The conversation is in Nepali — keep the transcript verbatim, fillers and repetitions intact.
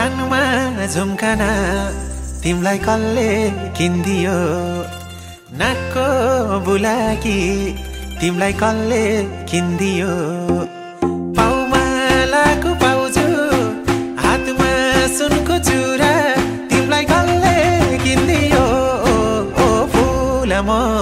कानमा झुम्काना तिमलाई कसले किन्दियो नाकको बुलाकी तिमलाई कसले किन्दियो पाउमा लाको पाउजु हातमा सुनको चुरा तिमलाई कसले किन्दियो ओ, ओ फुल म